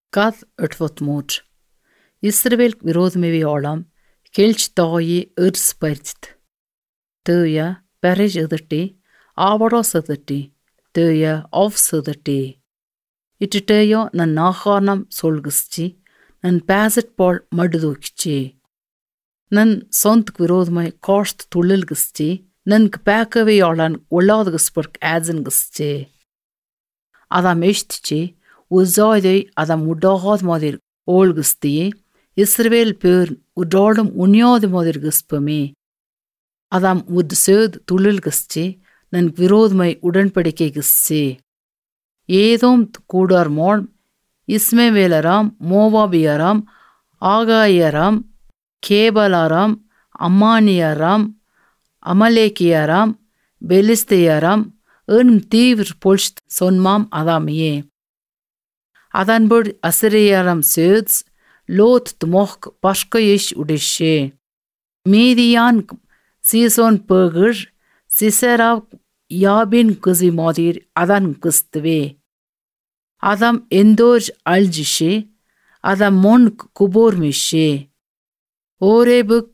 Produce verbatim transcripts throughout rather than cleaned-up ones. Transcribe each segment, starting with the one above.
Gad utfotmod. Israel virodmevi olam, kelch doi urs bert. Tuya, berish udati, avaros udati, tuya offs udati. Ititeyo nan nacharnam solguschi, nan basit bol madudukchi. Nan sont virodmai kost tulilguschi, nan kpakavi olan uladgusburg adzengusti. Adam echtchi, uzaidei adam udahad modir olgusti, Israel pur udalum unyad modir guspami. Adam udsöd tulilgusti, nan virodmai udanpadike gusti. Edom கூடார் மோன் இஸ்மவேலராம் மோவாபியராம் ஆகாயராம் கேபலாராம் அம்மானியராம் அமலேக்கியராம் பெலிஸ்தேயராம் எனும் தீவிர பொல்ஸ்த் சொன்மாம் அதாமியே. அதன்போடு அசிரியராம் சேத்ஸ் லோத் துமோக் பஷ்கயிஷ் உடிஷே. மீதியான் சீசோன் பேகிர் சிசராவ் யாபின் குசி மோதிர் அதான் குஸ்துவே. Adam endor alcishe, Adam monk kubormishe. Orebuk,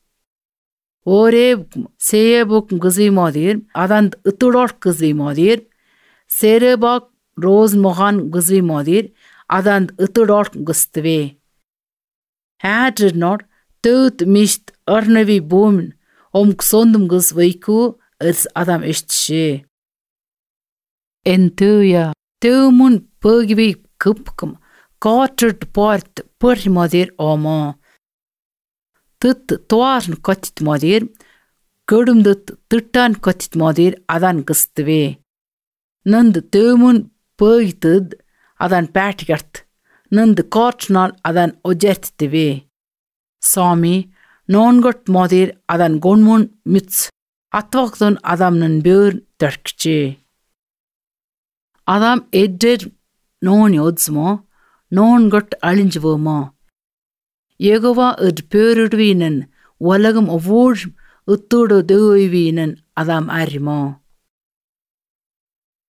Oreb seyebuk guzi modir, Adam utudor guzi modir, Serebak roz mohan guzi modir, Adam utudor gustve. Had not tut misht arnevi boom, om ksondum gus vaiku, ers Adam ishtshe. Entuya, tumun Pögvi kupkum, kaatert part purmodir oma. Tut toarn katit modir, kudumdut tuttan katit modir adan gustve. Nand tumun pögitid adan patigart, nand kaatnal adan ojerttive. Sami, nongot modir adan gonmun mitz, atvakton adam nan björn törkche. Adam edder non yodsmo, non got alinjvoma. Yegova ed purudvinen, walagam avur uttudo duivinen adam arimo.